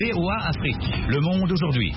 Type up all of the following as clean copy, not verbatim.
VOA Afrique, le monde aujourd'hui.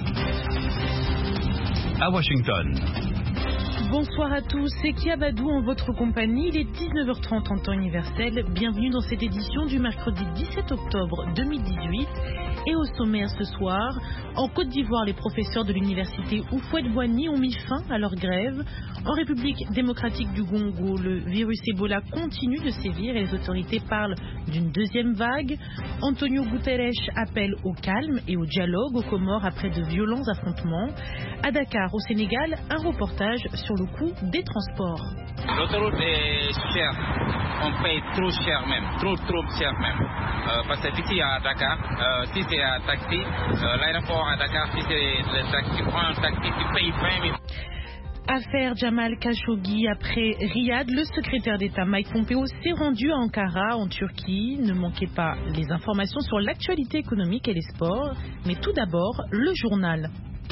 À Washington. Bonsoir à tous, c'est Kia Badou en votre compagnie. Il est 19h30 en temps universel. Bienvenue dans cette édition du mercredi 17 octobre 2018. Et au sommaire ce soir, en Côte d'Ivoire, les professeurs de l'université Houphouët-Boigny ont mis fin à leur grève. En République démocratique du Congo, le virus Ebola continue de sévir et les autorités parlent d'une deuxième vague. Antonio Guterres appelle au calme et au dialogue aux Comores après de violents affrontements. À Dakar, au Sénégal, un reportage sur le coût des transports. L'autoroute est chère, on paye trop cher même, trop cher même. Parce que ici à Dakar, si c'est un taxi, l'aéroport à Dakar, si c'est le taxi, tu prends un taxi, tu payes 20 000. Affaire Jamal Khashoggi. Après Riyad, le secrétaire d'État Mike Pompeo s'est rendu à Ankara, en Turquie. Ne manquez pas les informations sur l'actualité économique et les sports. Mais tout d'abord, le journal.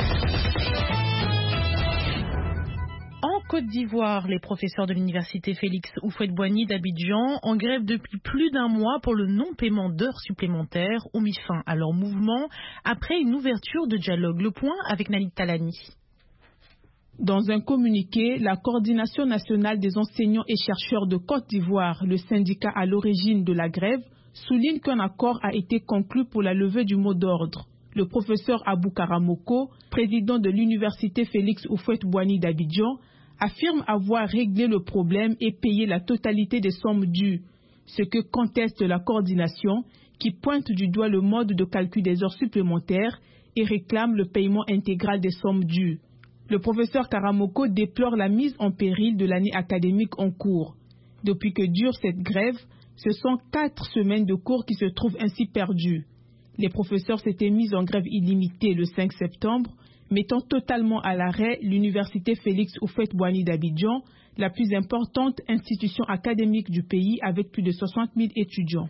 En Côte d'Ivoire, les professeurs de l'université Félix Houphouët-Boigny d'Abidjan, en grève depuis plus d'un mois pour le non-paiement d'heures supplémentaires, ont mis fin à leur mouvement après une ouverture de dialogue. Le point avec Nalit Talani. Dans un communiqué, la Coordination nationale des enseignants et chercheurs de Côte d'Ivoire, le syndicat à l'origine de la grève, souligne qu'un accord a été conclu pour la levée du mot d'ordre. Le professeur Abou Karamoko, président de l'université Félix Houphouët-Boigny d'Abidjan, affirme avoir réglé le problème et payé la totalité des sommes dues, ce que conteste la coordination qui pointe du doigt le mode de calcul des heures supplémentaires et réclame le paiement intégral des sommes dues. Le professeur Karamoko déplore la mise en péril de l'année académique en cours. Depuis que dure cette grève, ce sont 4 semaines de cours qui se trouvent ainsi perdues. Les professeurs s'étaient mis en grève illimitée le 5 septembre, mettant totalement à l'arrêt l'université Félix Houphouët-Boigny d'Abidjan, la plus importante institution académique du pays avec plus de 60 000 étudiants.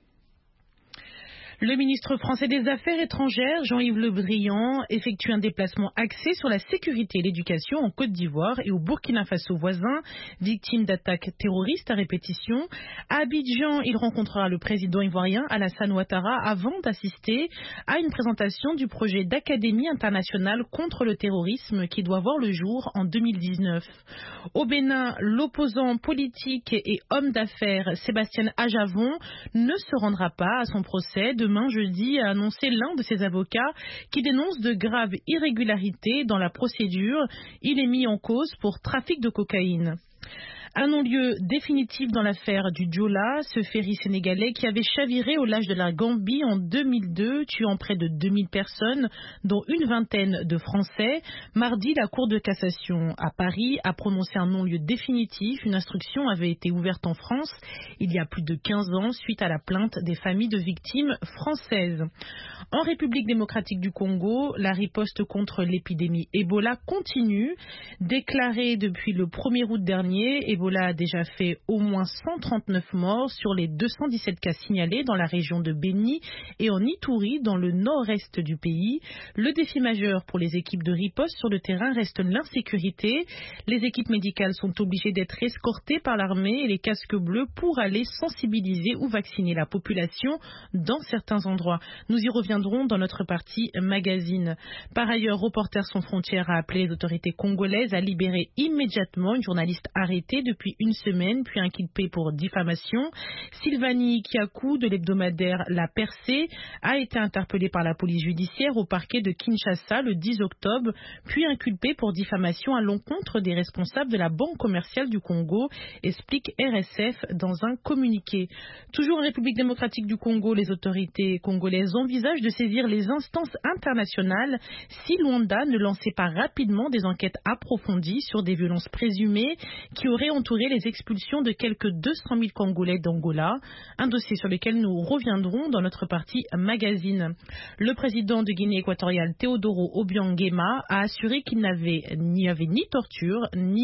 Le ministre français des Affaires étrangères, Jean-Yves Le Drian, effectue un déplacement axé sur la sécurité et l'éducation en Côte d'Ivoire et au Burkina Faso voisin, victime d'attaques terroristes à répétition. À Abidjan, il rencontrera le président ivoirien Alassane Ouattara avant d'assister à une présentation du projet d'Académie internationale contre le terrorisme qui doit voir le jour en 2019. Au Bénin, l'opposant politique et homme d'affaires Sébastien Ajavon ne se rendra pas à son procès demain jeudi, a annoncé l'un de ses avocats qui dénonce de graves irrégularités dans la procédure. Il est mis en cause pour trafic de cocaïne. Un non-lieu définitif dans l'affaire du Joola, ce ferry sénégalais qui avait chaviré au large de la Gambie en 2002, tuant près de 2000 personnes, dont une vingtaine de Français. Mardi, la Cour de cassation à Paris a prononcé un non-lieu définitif. Une instruction avait été ouverte en France il y a plus de 15 ans suite à la plainte des familles de victimes françaises. En République démocratique du Congo, la riposte contre l'épidémie Ebola continue. Déclarée depuis le 1er août dernier, Ebola a déjà fait au moins 139 morts sur les 217 cas signalés dans la région de Beni et en Ituri, dans le nord-est du pays. Le défi majeur pour les équipes de riposte sur le terrain reste l'insécurité. Les équipes médicales sont obligées d'être escortées par l'armée et les casques bleus pour aller sensibiliser ou vacciner la population dans certains endroits. Nous y reviendrons dans notre partie magazine. Par ailleurs, Reporters sans frontières a appelé les autorités congolaises à libérer immédiatement une journaliste arrêtée depuis une semaine, puis inculpée pour diffamation. Sylvanie Kiakou de l'hebdomadaire La Percée a été interpellée par la police judiciaire au parquet de Kinshasa le 10 octobre, puis inculpée pour diffamation à l'encontre des responsables de la Banque commerciale du Congo, explique RSF dans un communiqué. Toujours en République démocratique du Congo, les autorités congolaises envisagent de saisir les instances internationales si Luanda ne lançait pas rapidement des enquêtes approfondies sur des violences présumées qui auraient entouré les expulsions de quelques 200 000 Congolais d'Angola, un dossier sur lequel nous reviendrons dans notre partie magazine. Le président de Guinée équatoriale, Teodoro Obiang Nguema, a assuré qu'il n'y avait ni torture, ni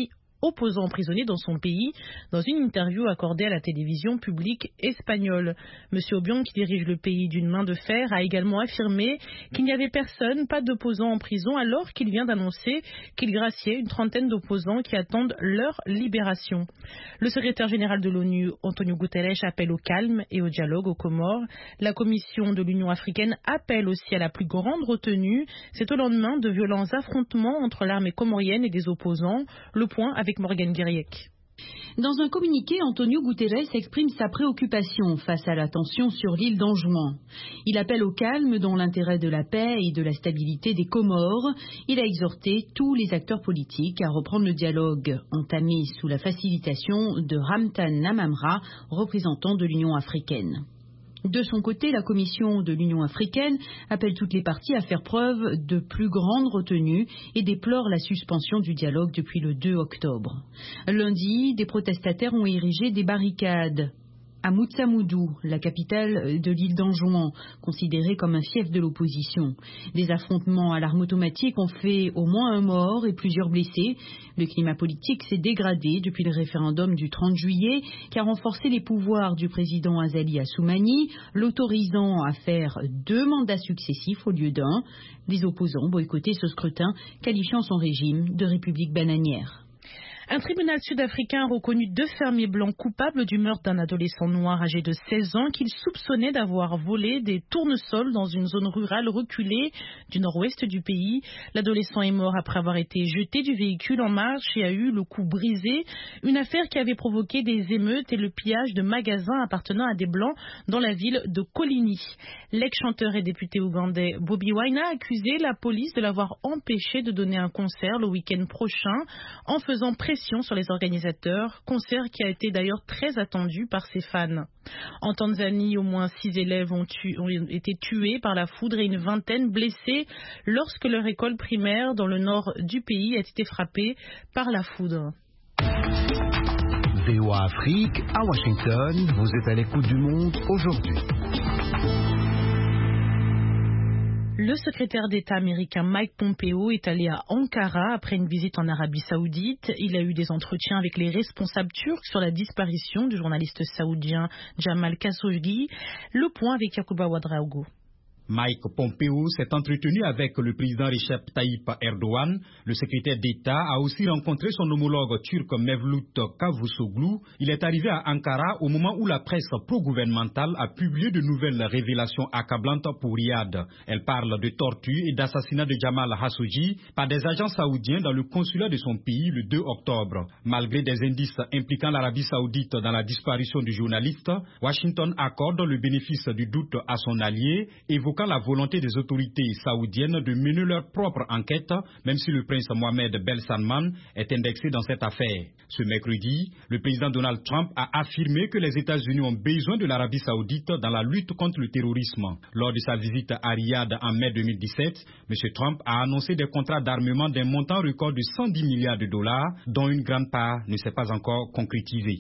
opposants emprisonnés dans son pays, dans une interview accordée à la télévision publique espagnole. Monsieur Obiang, qui dirige le pays d'une main de fer, a également affirmé qu'il n'y avait personne, pas d'opposants en prison, alors qu'il vient d'annoncer qu'il graciait une trentaine d'opposants qui attendent leur libération. Le secrétaire général de l'ONU, Antonio Guterres, appelle au calme et au dialogue aux Comores. La Commission de l'Union africaine appelle aussi à la plus grande retenue. C'est au lendemain de violents affrontements entre l'armée comorienne et des opposants. Le point avec Morgane Guiriec. Dans un communiqué, Antonio Guterres exprime sa préoccupation face à la tension sur l'île d'Anjouan. Il appelle au calme dans l'intérêt de la paix et de la stabilité des Comores. Il a exhorté tous les acteurs politiques à reprendre le dialogue entamé sous la facilitation de Ramtan Lamamra, représentant de l'Union africaine. De son côté, la Commission de l'Union africaine appelle toutes les parties à faire preuve de plus grande retenue et déplore la suspension du dialogue depuis le 2 octobre. Lundi, des protestataires ont érigé des barricades à Moutsamoudou, la capitale de l'île d'Anjouan, considérée comme un fief de l'opposition. Des affrontements à l'arme automatique ont fait au moins un mort et plusieurs blessés. Le climat politique s'est dégradé depuis le référendum du 30 juillet qui a renforcé les pouvoirs du président Azali Assoumani, l'autorisant à faire 2 mandats successifs au lieu d'1. Les opposants boycottaient ce scrutin, qualifiant son régime de république bananière. Un tribunal sud-africain a reconnu 2 fermiers blancs coupables du meurtre d'un adolescent noir âgé de 16 ans qu'il soupçonnait d'avoir volé des tournesols dans une zone rurale reculée du nord-ouest du pays. L'adolescent est mort après avoir été jeté du véhicule en marche et a eu le cou brisé. Une affaire qui avait provoqué des émeutes et le pillage de magasins appartenant à des blancs dans la ville de Coligny. L'ex-chanteur et député ougandais Bobi Wine a accusé la police de l'avoir empêché de donner un concert le week-end prochain en faisant pression sur les organisateurs, concert qui a été d'ailleurs très attendu par ses fans. En Tanzanie, au moins 6 élèves ont été tués par la foudre et une vingtaine blessés lorsque leur école primaire dans le nord du pays a été frappée par la foudre. VOA Afrique, à Washington, vous êtes à l'écoute du monde aujourd'hui. Le secrétaire d'État américain Mike Pompeo est allé à Ankara après une visite en Arabie Saoudite. Il a eu des entretiens avec les responsables turcs sur la disparition du journaliste saoudien Jamal Khashoggi. Le point avec Yacouba Ouedraogo. Mike Pompeo s'est entretenu avec le président Recep Tayyip Erdogan. Le secrétaire d'État a aussi rencontré son homologue turc Mevlut Cavusoglu. Il est arrivé à Ankara au moment où la presse pro-gouvernementale a publié de nouvelles révélations accablantes pour Riyad. Elle parle de torture et d'assassinat de Jamal Khashoggi par des agents saoudiens dans le consulat de son pays le 2 octobre. Malgré des indices impliquant l'Arabie Saoudite dans la disparition du journaliste, Washington accorde le bénéfice du doute à son allié, évoquant la volonté des autorités saoudiennes de mener leur propre enquête, même si le prince Mohammed Ben Salman est indexé dans cette affaire. Ce mercredi, le président Donald Trump a affirmé que les États-Unis ont besoin de l'Arabie Saoudite dans la lutte contre le terrorisme. Lors de sa visite à Riyad en mai 2017, M. Trump a annoncé des contrats d'armement d'un montant record de 110 milliards de dollars, dont une grande part ne s'est pas encore concrétisée.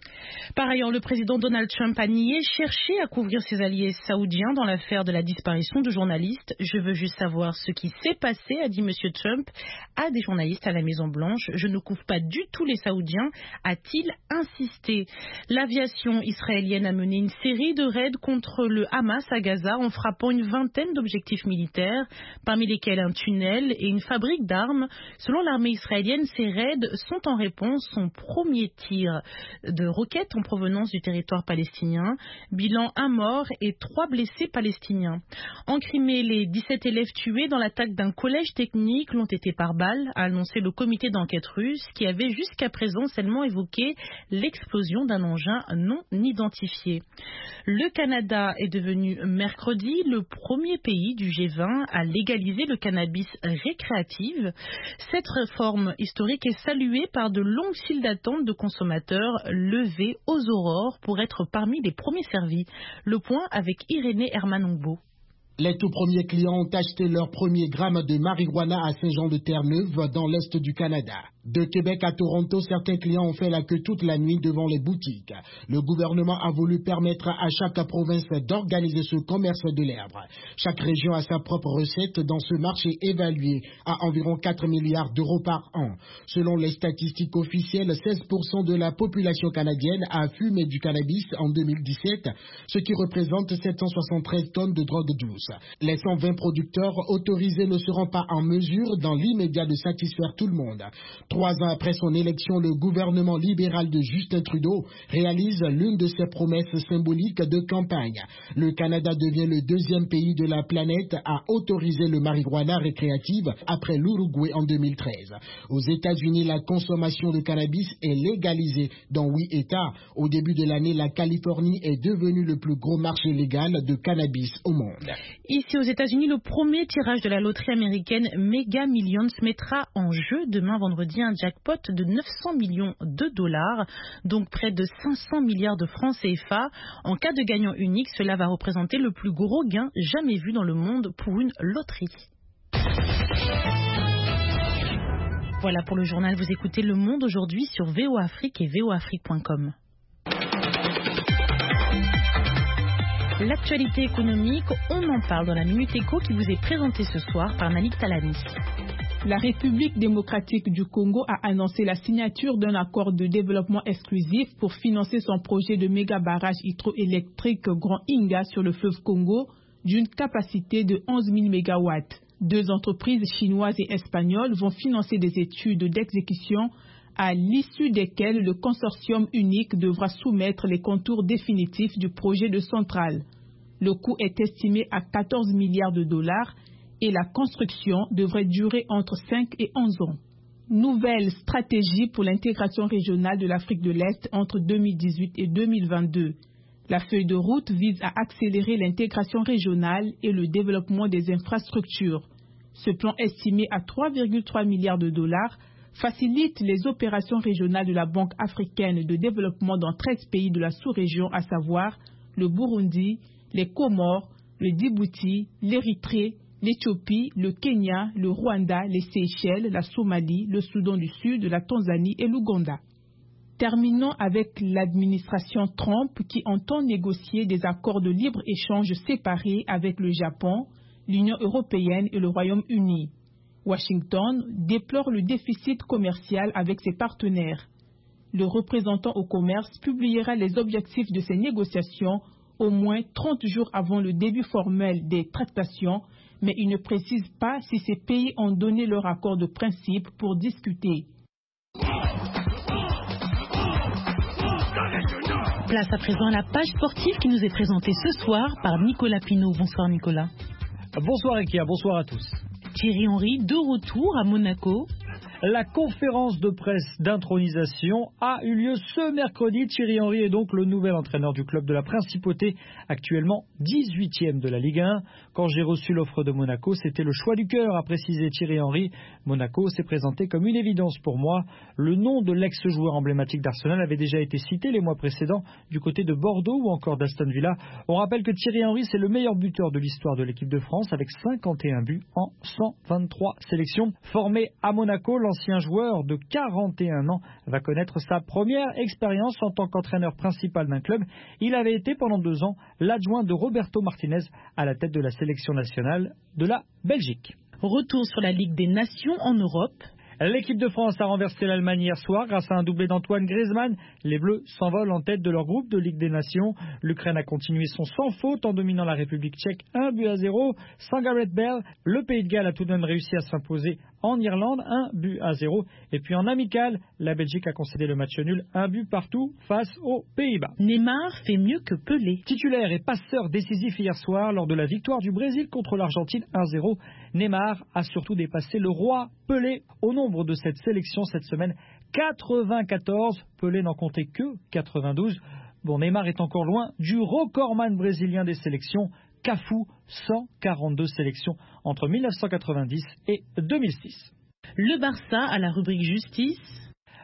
Par ailleurs, le président Donald Trump a nié chercher à couvrir ses alliés saoudiens dans l'affaire de la disparition de journalistes. Je veux juste savoir ce qui s'est passé, a dit M. Trump à des journalistes à la Maison-Blanche. Je ne couvre pas du tout les Saoudiens, a-t-il insisté. L'aviation israélienne a mené une série de raids contre le Hamas à Gaza en frappant une vingtaine d'objectifs militaires, parmi lesquels un tunnel et une fabrique d'armes. Selon l'armée israélienne, ces raids sont en réponse au premier tir de roquettes en provenance du territoire palestinien. Bilan 1 mort et 3 blessés palestiniens. En Crimée, les 17 élèves tués dans l'attaque d'un collège technique l'ont été par balle, a annoncé le comité d'enquête russe qui avait jusqu'à présent seulement évoqué l'explosion d'un engin non identifié. Le Canada est devenu mercredi le premier pays du G20 à légaliser le cannabis récréatif. Cette réforme historique est saluée par de longues files d'attente de consommateurs levés aux aurores pour être parmi les premiers servis. Le point avec Irénée Hermanongbo. Les tout premiers clients ont acheté leur premier gramme de marijuana à Saint-Jean-de-Terre-Neuve dans l'est du Canada. De Québec à Toronto, certains clients ont fait la queue toute la nuit devant les boutiques. Le gouvernement a voulu permettre à chaque province d'organiser ce commerce de l'herbe. Chaque région a sa propre recette dans ce marché évalué à environ 4 milliards d'euros par an. Selon les statistiques officielles, 16% de la population canadienne a fumé du cannabis en 2017, ce qui représente 773 tonnes de drogue douce. Les 120 producteurs autorisés ne seront pas en mesure dans l'immédiat de satisfaire tout le monde. 3 ans après son élection, le gouvernement libéral de Justin Trudeau réalise l'une de ses promesses symboliques de campagne. Le Canada devient le 2e pays de la planète à autoriser le marijuana récréative après l'Uruguay en 2013. Aux États-Unis, la consommation de cannabis est légalisée dans 8 États. Au début de l'année, la Californie est devenue le plus gros marché légal de cannabis au monde. Ici aux États-Unis, le premier tirage de la loterie américaine Mega Millions mettra en jeu demain vendredi un jackpot de 900 millions de dollars, donc près de 500 milliards de francs CFA. En cas de gagnant unique, cela va représenter le plus gros gain jamais vu dans le monde pour une loterie. Voilà pour le journal, vous écoutez Le Monde aujourd'hui sur VOA Afrique et voaafrique.com. L'actualité économique, on en parle dans la Minute Éco qui vous est présentée ce soir par Malik Talani. La République démocratique du Congo a annoncé la signature d'un accord de développement exclusif pour financer son projet de méga barrage hydroélectrique Grand Inga sur le fleuve Congo d'une capacité de 11 000 MW. 2 entreprises chinoises et espagnoles vont financer des études d'exécution à l'issue desquelles le consortium unique devra soumettre les contours définitifs du projet de centrale. Le coût est estimé à 14 milliards de dollars et la construction devrait durer entre 5 et 11 ans. Nouvelle stratégie pour l'intégration régionale de l'Afrique de l'Est entre 2018 et 2022. La feuille de route vise à accélérer l'intégration régionale et le développement des infrastructures. Ce plan estimé à 3,3 milliards de dollars facilite les opérations régionales de la Banque africaine de développement dans 13 pays de la sous-région, à savoir le Burundi, les Comores, le Djibouti, l'Érythrée, l'Éthiopie, le Kenya, le Rwanda, les Seychelles, la Somalie, le Soudan du Sud, la Tanzanie et l'Ouganda. Terminons avec l'administration Trump qui entend négocier des accords de libre-échange séparés avec le Japon, l'Union européenne et le Royaume-Uni. Washington déplore le déficit commercial avec ses partenaires. Le représentant au commerce publiera les objectifs de ces négociations au moins 30 jours avant le début formel des tractations, mais il ne précise pas si ces pays ont donné leur accord de principe pour discuter. Place à présent à la page sportive qui nous est présentée ce soir par Nicolas Pinault. Bonsoir Nicolas. Bonsoir Ekia, bonsoir à tous. Thierry Henry de retour à Monaco. La conférence de presse d'intronisation a eu lieu ce mercredi. Thierry Henry est donc le nouvel entraîneur du club de la Principauté, actuellement 18e de la Ligue 1. Quand j'ai reçu l'offre de Monaco, c'était le choix du cœur, a précisé Thierry Henry. Monaco s'est présenté comme une évidence pour moi. Le nom de l'ex-joueur emblématique d'Arsenal avait déjà été cité les mois précédents du côté de Bordeaux ou encore d'Aston Villa. On rappelle que Thierry Henry, c'est le meilleur buteur de l'histoire de l'équipe de France avec 51 buts en 123 sélections. Formé à Monaco, l'ancien joueur de 41 ans va connaître sa première expérience en tant qu'entraîneur principal d'un club. Il avait été pendant 2 ans l'adjoint de Roberto Martinez à la tête de la sélection nationale de la Belgique. Retour sur la Ligue des Nations en Europe. L'équipe de France a renversé l'Allemagne hier soir grâce à un doublé d'Antoine Griezmann. Les Bleus s'envolent en tête de leur groupe de Ligue des Nations. L'Ukraine a continué son sans faute en dominant la République tchèque 1-0. Sans Gareth Bale, le Pays de Galles a tout de même réussi à s'imposer en Irlande 1-0. Et puis en amical, la Belgique a concédé le match nul 1 but partout face aux Pays-Bas. Neymar fait mieux que Pelé. Titulaire et passeur décisif hier soir lors de la victoire du Brésil contre l'Argentine 1-0. Neymar a surtout dépassé le roi Pelé au nombre de cette sélection cette semaine. 94, Pelé n'en comptait que 92. Bon, Neymar est encore loin du recordman brésilien des sélections, Cafu, 142 sélections entre 1990 et 2006. Le Barça à la rubrique justice.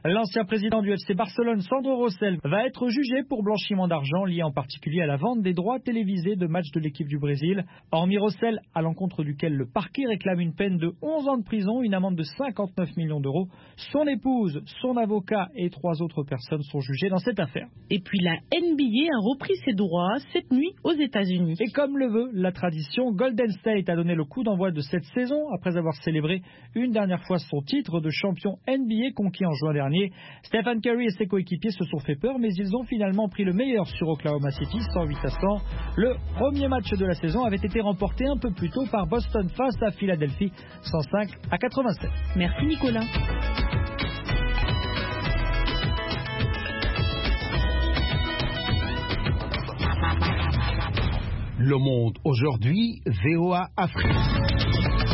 L'ancien président du FC Barcelone, Sandro Rosell, va être jugé pour blanchiment d'argent lié en particulier à la vente des droits télévisés de matchs de l'équipe du Brésil. Hormis Rosell, à l'encontre duquel le parquet réclame une peine de 11 ans de prison, une amende de 59 millions d'euros, son épouse, son avocat et 3 autres personnes sont jugées dans cette affaire. Et puis la NBA a repris ses droits cette nuit aux États-Unis. Et comme le veut la tradition, Golden State a donné le coup d'envoi de cette saison après avoir célébré une dernière fois son titre de champion NBA conquis en juin dernier. Stephen Curry et ses coéquipiers se sont fait peur, mais ils ont finalement pris le meilleur sur Oklahoma City, 108-100. Le premier match de la saison avait été remporté un peu plus tôt par Boston face à Philadelphie, 105-87. Merci Nicolas. Le Monde aujourd'hui, VOA Afrique.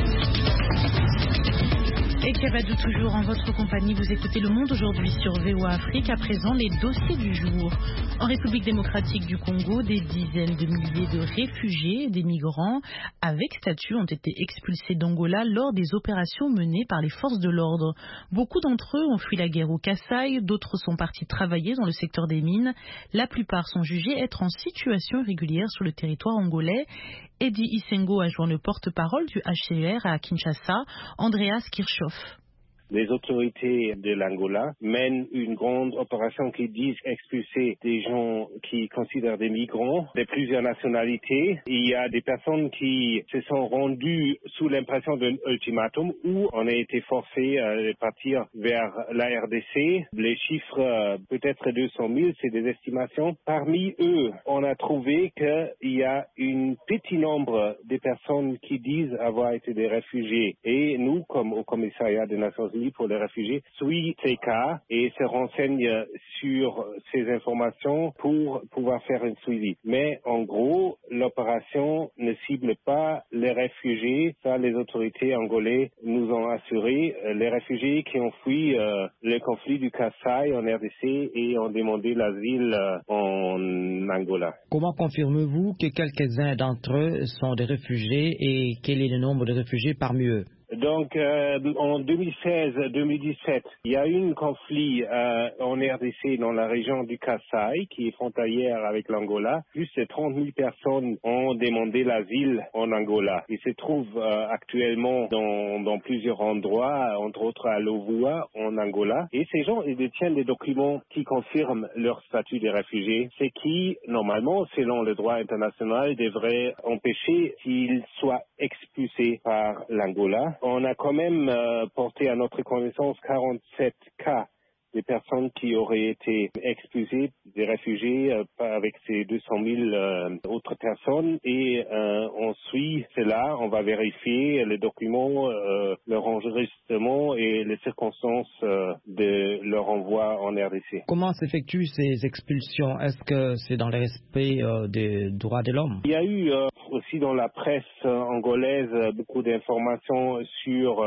Et Cavadou, toujours en votre compagnie, vous écoutez Le Monde aujourd'hui sur VOA Afrique. À présent, les dossiers du jour. En République démocratique du Congo, des dizaines de milliers de réfugiés et des migrants avec statut ont été expulsés d'Angola lors des opérations menées par les forces de l'ordre. Beaucoup d'entre eux ont fui la guerre au Kasaï, d'autres sont partis travailler dans le secteur des mines. La plupart sont jugés être en situation irrégulière sur le territoire angolais. Eddie Isengo a joint le porte-parole du HCR à Kinshasa, Andreas Kirchhoff. Les autorités de l'Angola mènent une grande opération qui dit expulser des gens qui considèrent des migrants de plusieurs nationalités. Il y a des personnes qui se sont rendues sous l'impression d'un ultimatum où on a été forcé à partir vers la RDC. Les chiffres, peut-être 200 000, c'est des estimations. Parmi eux, on a trouvé qu'il y a un petit nombre de personnes qui disent avoir été des réfugiés. Et nous, comme au commissariat des Nations Unies pour les réfugiés, suit ces cas et se renseigne sur ces informations pour pouvoir faire un suivi. Mais en gros, l'opération ne cible pas les réfugiés. Ça, les autorités angolaises nous ont assuré. Les réfugiés qui ont fui le conflit du Kasaï en RDC et ont demandé l'asile en Angola. Comment confirmez-vous que quelques-uns d'entre eux sont des réfugiés et quel est le nombre de réfugiés parmi eux? Donc, en 2016-2017, il y a eu un conflit en RDC dans la région du Kasaï, qui est frontalière avec l'Angola. Plus de 30 000 personnes ont demandé l'asile en Angola. Ils se trouvent actuellement dans plusieurs endroits, entre autres à Louvoua, en Angola. Et ces gens, ils détiennent des documents qui confirment leur statut de réfugiés, ce qui, normalement, selon le droit international, devrait empêcher qu'ils soient expulsés par l'Angola. On a quand même porté à notre connaissance 47 cas des personnes qui auraient été expulsées, des réfugiés, avec ces 200 000 autres personnes. Et on suit cela, on va vérifier les documents, leur enregistrement et les circonstances de leur envoi en RDC. Comment s'effectuent ces expulsions? Est-ce que c'est dans le respect des droits de l'homme? Il y a eu aussi dans la presse angolaise beaucoup d'informations sur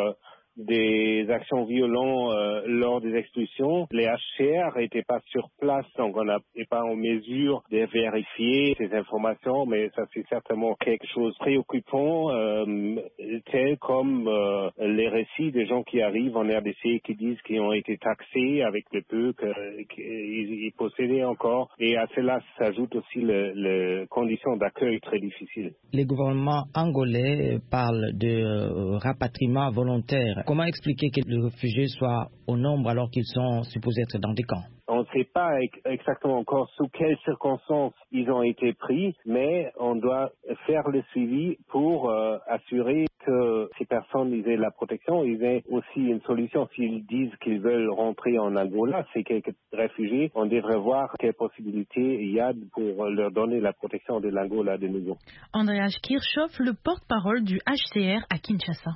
des actions violentes lors des expulsions. Les HCR n'étaient pas sur place, donc on n'est pas en mesure de vérifier ces informations, mais ça c'est certainement quelque chose de préoccupant, tel comme les récits des gens qui arrivent en RDC et qui disent qu'ils ont été taxés avec le peu qu'ils possédaient encore. Et à cela s'ajoute aussi les conditions d'accueil très difficiles. Les gouvernements angolais parlent de rapatriement volontaire. Comment expliquer que les réfugiés soient au nombre alors qu'ils sont supposés être dans des camps? On ne sait pas exactement encore sous quelles circonstances ils ont été pris, mais on doit faire le suivi pour assurer que ces personnes aient la protection, ils aient aussi une solution. S'ils disent qu'ils veulent rentrer en Angola, c'est quelques réfugiés, on devrait voir quelles possibilités il y a pour leur donner la protection de l'Angola de nouveau. Andreas Kirchhoff, le porte-parole du HCR à Kinshasa.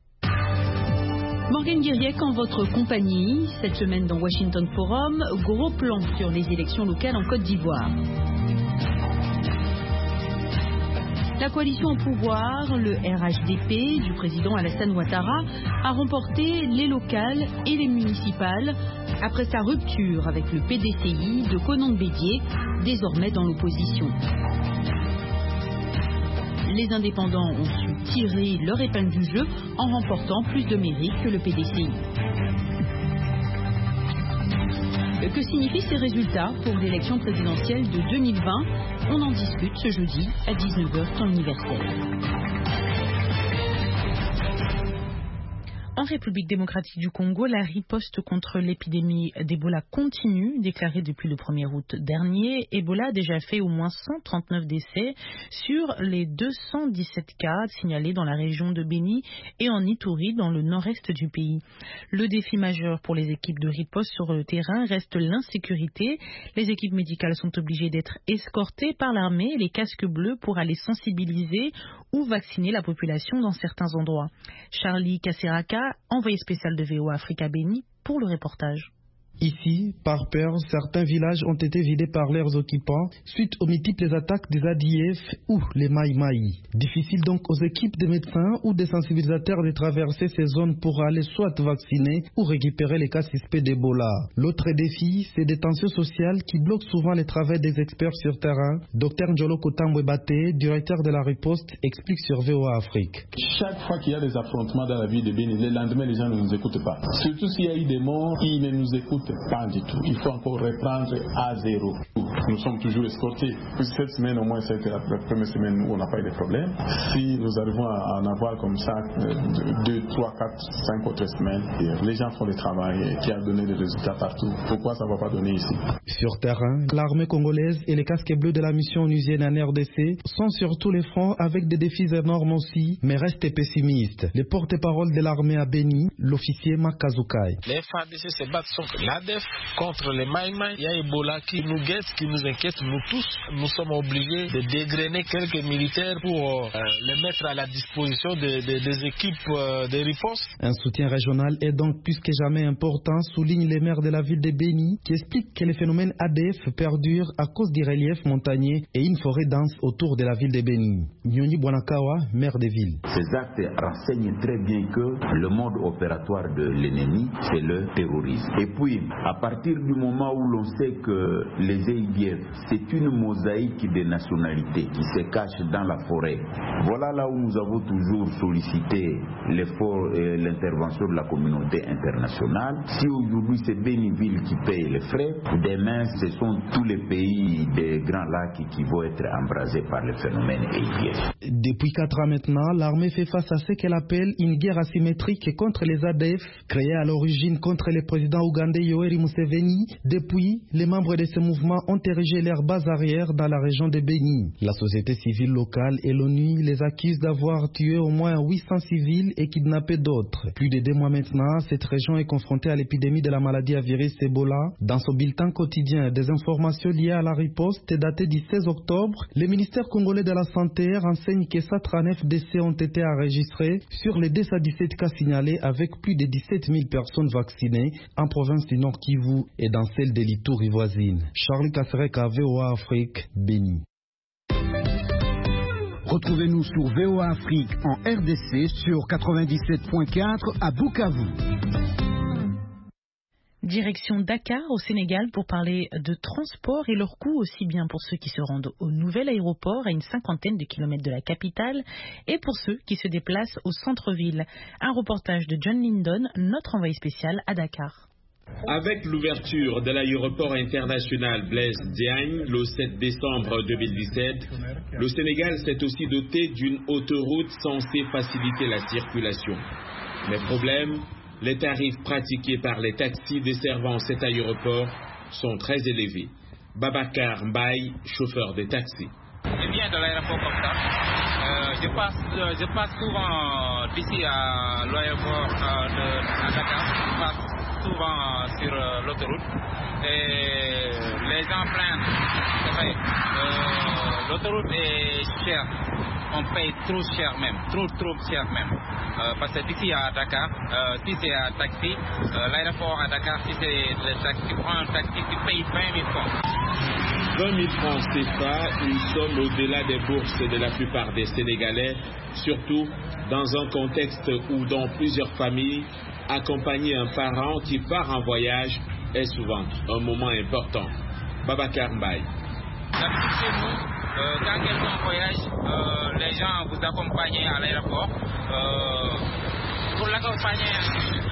Morgane Guiriec en votre compagnie. Cette semaine dans Washington Forum, gros plan sur les élections locales en Côte d'Ivoire. La coalition au pouvoir, le RHDP du président Alassane Ouattara, a remporté les locales et les municipales après sa rupture avec le PDCI de Konan-Bédié, désormais dans l'opposition. Les indépendants ont su tirer leur épingle du jeu en remportant plus de mérites que le PDCI. Que signifient ces résultats pour l'élection présidentielle de 2020? On en discute ce jeudi à 19h temps universel. En République démocratique du Congo, la riposte contre l'épidémie d'Ebola continue. Déclarée depuis le 1er août dernier, Ebola a déjà fait au moins 139 décès sur les 217 cas signalés dans la région de Beni et en Ituri, dans le nord-est du pays. Le défi majeur pour les équipes de riposte sur le terrain reste l'insécurité. Les équipes médicales sont obligées d'être escortées par l'armée et les casques bleus pour aller sensibiliser ou vacciner la population dans certains endroits. Charlie Kasseraka, envoyé spécial de VOA Afrique à Beni, pour le reportage. Ici, par peur, certains villages ont été vidés par leurs occupants suite aux multiples attaques des ADF ou les Maï-Maï. Difficile donc aux équipes de médecins ou des sensibilisateurs de traverser ces zones pour aller soit vacciner ou récupérer les cas suspects d'Ebola. L'autre défi, c'est des tensions sociales qui bloquent souvent les travaux des experts sur terrain. Dr Njolo Kotambwe-Baté, directeur de la riposte, explique sur VOA Afrique. Chaque fois qu'il y a des affrontements dans la ville de Beni, le lendemain, les gens ne nous écoutent pas. Surtout s'il y a eu des morts, ils ne nous écoutent pas du tout. Il faut encore reprendre à zéro. Nous sommes toujours escortés. Cette semaine, au moins, c'était la première semaine où on n'a pas eu de problème. Si nous arrivons à en avoir comme ça 2, 3, 4, 5 autres semaines, les gens font le travail qui a donné des résultats partout. Pourquoi ça ne va pas donner ici? Sur terrain, l'armée congolaise et les casques bleus de la mission onusienne en RDC sont sur tous les fronts avec des défis énormes aussi, mais restent pessimistes. Le porte-parole de l'armée à Beni, l'officier Makazukai. Les FARDC se battent contre l'ADF, contre les Maïmaï. Il y a Ebola qui nous guette, qui nous inquiète, nous tous. Nous sommes obligés de dégrainer quelques militaires pour les mettre à la disposition des équipes de riposte. Un soutien régional est donc plus que jamais important, soulignent les maires de la ville de Beni, qui expliquent que les phénomènes ADF perdurent à cause du relief montagneux et une forêt dense autour de la ville de Beni. Nyoni Bwanakawa, maire de ville. Ces actes renseignent très bien que le mode opératoire de l'ennemi, c'est le terrorisme. Et puis, à partir du moment où l'on sait que les EIDF, c'est une mosaïque de nationalités qui se cache dans la forêt, voilà là où nous avons toujours sollicité l'effort et l'intervention de la communauté internationale. Si aujourd'hui c'est Béniville qui paye les frais, demain ce sont tous les pays des Grands Lacs qui vont être embrasés par le phénomène EIDF. Depuis 4 ans maintenant, l'armée fait face à ce qu'elle appelle une guerre asymétrique contre les ADF, créée à l'origine contre le président ougandais Yoweri Museveni. Depuis, les membres de ce mouvement ont érigé leur base arrière dans la région de Beni. La société civile locale et l'ONU les accusent d'avoir tué au moins 800 civils et kidnappé d'autres. Plus de 2 mois maintenant, cette région est confrontée à l'épidémie de la maladie à virus Ebola. Dans son bulletin quotidien, des informations liées à la riposte datées du 16 octobre, le ministère congolais de la Santé renseigne que 139 décès ont été enregistrés sur les 217 cas signalés avec plus de 17 000 personnes vaccinées en province du Nord Kivu et dans celle de l'Ituri voisine. Charlie Kassereka, VOA Afrique, Beni. Retrouvez-nous sur VOA Afrique en RDC sur 97.4 à Bukavu. Direction Dakar au Sénégal pour parler de transport et leurs coûts, aussi bien pour ceux qui se rendent au nouvel aéroport à une 50aine de kilomètres de la capitale et pour ceux qui se déplacent au centre-ville. Un reportage de John Lindon, notre envoyé spécial à Dakar. Avec l'ouverture de l'aéroport international Blaise Diagne le 7 décembre 2017, le Sénégal s'est aussi doté d'une autoroute censée faciliter la circulation. Mais problème, les tarifs pratiqués par les taxis desservant cet aéroport sont très élevés. Babacar Mbaye, chauffeur de taxi. Je viens de l'aéroport comme ça. Je passe souvent d'ici à l'aéroport de Dakar. Je passe souvent sur l'autoroute. Et les gens plaignent. C'est vrai. L'autoroute est chère. On paye trop cher même. Trop cher même. Parce que d'ici à Dakar, si c'est un taxi, l'aéroport à Dakar, si c'est le taxi, tu prends un taxi, tu payes 20 000 francs. 20 000 francs CFA, une somme au-delà des bourses de la plupart des Sénégalais, surtout dans un contexte où dans plusieurs familles, accompagner un parent qui part en voyage est souvent un moment important. Babacar Mbaye. Chez nous, quand quelqu'un voyage, les gens vous accompagnent à l'aéroport. Pour l'accompagner une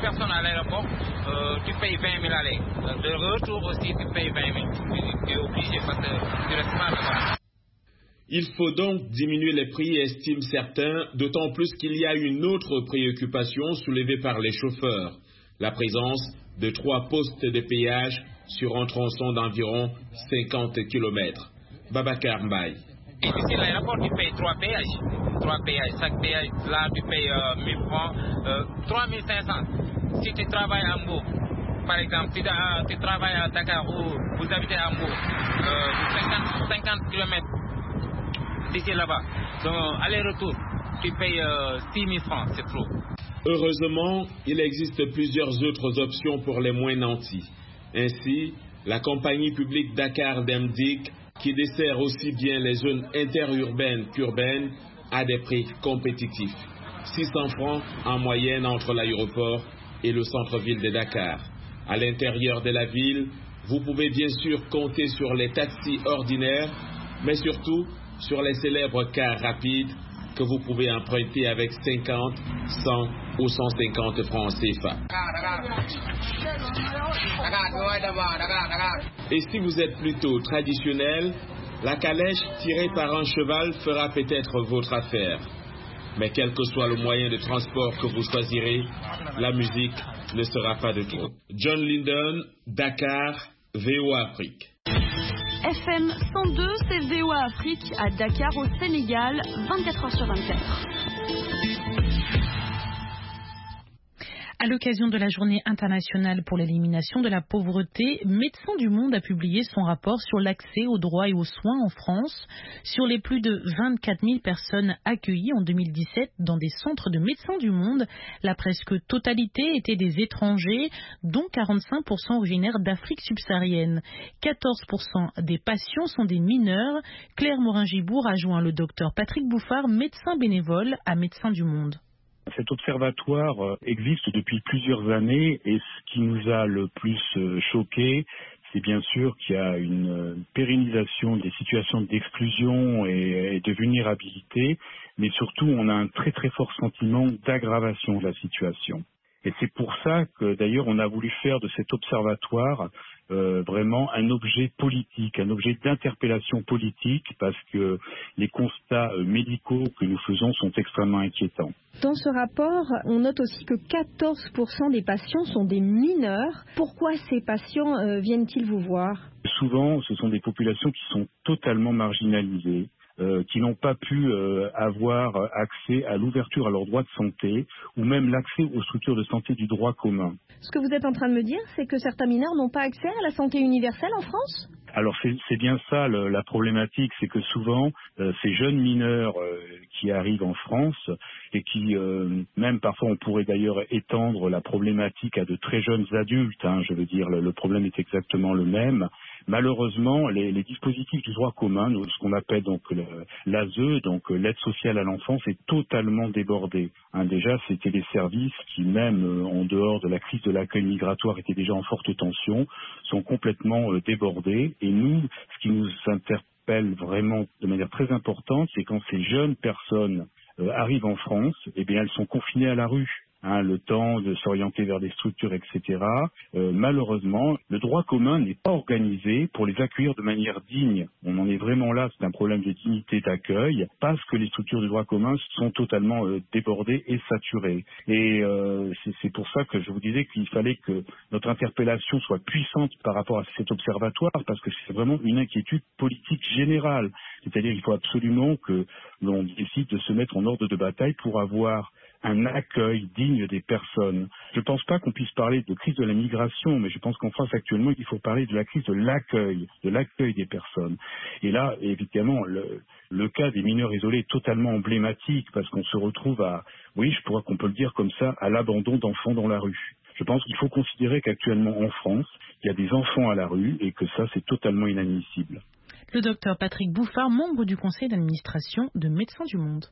personnes à l'aéroport, tu payes 20 000 aller. De retour aussi, tu payes 20 000. Tu es obligé parce que tu restes pas là-bas. Il faut donc diminuer les prix, estiment certains, d'autant plus qu'il y a une autre préoccupation soulevée par les chauffeurs, la présence de 3 postes de péage sur un tronçon d'environ 50 km. Babacar Mbaye. Ici, à l'aéroport, tu payes 3 péages. 3 péages. Chaque péage, là, tu payes 1000 francs, 3500. Si tu travailles à Hambourg, par exemple, si tu travailles à Dakar ou vous habitez à Hambourg, 50 km d'ici là-bas. Donc, aller-retour, tu payes 6000 francs, c'est trop. Heureusement, il existe plusieurs autres options pour les moins nantis. Ainsi, la compagnie publique Dakar Demdik, qui dessert aussi bien les zones interurbaines qu'urbaines, a des prix compétitifs. 600 francs en moyenne entre l'aéroport et le centre-ville de Dakar. À l'intérieur de la ville, vous pouvez bien sûr compter sur les taxis ordinaires, mais surtout sur les célèbres cars rapides que vous pouvez emprunter avec 50, 100 ou 150 francs CFA. Et si vous êtes plutôt traditionnel, la calèche tirée par un cheval fera peut-être votre affaire. Mais quel que soit le moyen de transport que vous choisirez, la musique ne sera pas de trop. John Linden, Dakar, VOA Afrique. FM 102, c'est VOA Afrique à Dakar au Sénégal, 24h/24. À l'occasion de la journée internationale pour l'élimination de la pauvreté, Médecins du Monde a publié son rapport sur l'accès aux droits et aux soins en France. Sur les plus de 24 000 personnes accueillies en 2017 dans des centres de Médecins du Monde, la presque totalité étaient des étrangers, dont 45% originaires d'Afrique subsaharienne. 14% des patients sont des mineurs. Claire Morin-Gibourg a joint le docteur Patrick Bouffard, médecin bénévole à Médecins du Monde. Cet observatoire existe depuis plusieurs années et ce qui nous a le plus choqué, c'est bien sûr qu'il y a une pérennisation des situations d'exclusion et de vulnérabilité, mais surtout on a un très très fort sentiment d'aggravation de la situation. Et c'est pour ça que d'ailleurs on a voulu faire de cet observatoire vraiment un objet politique, un objet d'interpellation politique, parce que les constats médicaux que nous faisons sont extrêmement inquiétants. Dans ce rapport, on note aussi que 14% des patients sont des mineurs. Pourquoi ces patients viennent-ils vous voir ? Souvent, ce sont des populations qui sont totalement marginalisées, qui n'ont pas pu avoir accès à l'ouverture à leurs droits de santé ou même l'accès aux structures de santé du droit commun. Ce que vous êtes en train de me dire, c'est que certains mineurs n'ont pas accès à la santé universelle en France ? Alors c'est bien ça la problématique, c'est que souvent ces jeunes mineurs qui arrivent en France et qui même parfois on pourrait d'ailleurs étendre la problématique à de très jeunes adultes, je veux dire le problème est exactement le même. Malheureusement, les dispositifs du droit commun, ce qu'on appelle donc l'ASE, donc l'aide sociale à l'enfance, est totalement débordé. Déjà, c'était des services qui, même en dehors de la crise de l'accueil migratoire, étaient déjà en forte tension, sont complètement débordés. Et nous, ce qui nous interpelle vraiment de manière très importante, c'est quand ces jeunes personnes arrivent en France, eh bien, elles sont confinées à la rue. Le temps de s'orienter vers des structures, etc. Malheureusement, le droit commun n'est pas organisé pour les accueillir de manière digne. On en est vraiment là, c'est un problème de dignité d'accueil, parce que les structures de droit commun sont totalement débordées et saturées. Et c'est pour ça que je vous disais qu'il fallait que notre interpellation soit puissante par rapport à cet observatoire, parce que c'est vraiment une inquiétude politique générale. C'est-à-dire qu'il faut absolument que l'on décide de se mettre en ordre de bataille pour avoir un accueil digne des personnes. Je ne pense pas qu'on puisse parler de crise de la migration, mais je pense qu'en France actuellement, il faut parler de la crise de l'accueil des personnes. Et là, évidemment, le cas des mineurs isolés est totalement emblématique, parce qu'on se retrouve qu'on peut le dire comme ça, à l'abandon d'enfants dans la rue. Je pense qu'il faut considérer qu'actuellement en France, il y a des enfants à la rue et que ça, c'est totalement inadmissible. Le docteur Patrick Bouffard, membre du conseil d'administration de Médecins du Monde.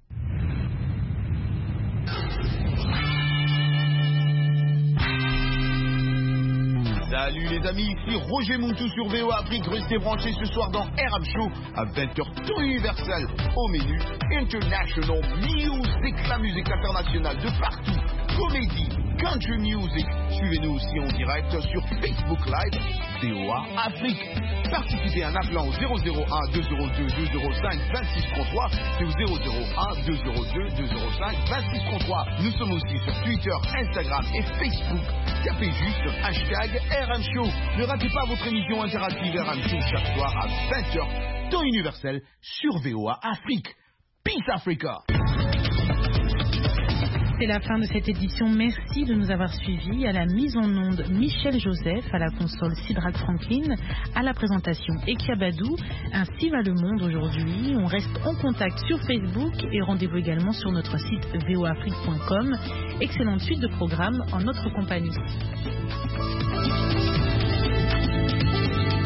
Salut les amis, ici Roger Montou sur VOA Afrique. Restez branchés ce soir dans Arab Show à 20h tout universel. Au menu, International Music, la musique internationale de partout. Comédie, country music. Suivez-nous aussi en direct sur Facebook Live VOA Afrique. Participez en appelant au 001 202 205 2633. C'est au 001 202 205 2633. Nous sommes aussi sur Twitter, Instagram et Facebook. Tapez juste hashtag RM Show. Ne ratez pas votre émission interactive RM Show chaque soir à 20h, temps universel sur VOA Afrique. Peace Africa. C'est la fin de cette édition. Merci de nous avoir suivis. À la mise en onde, Michel Joseph, à la console Sidrak Franklin, à la présentation Ekia Badou. Ainsi va le monde aujourd'hui. On reste en contact sur Facebook et rendez-vous également sur notre site voafrique.com. Excellente suite de programmes en notre compagnie.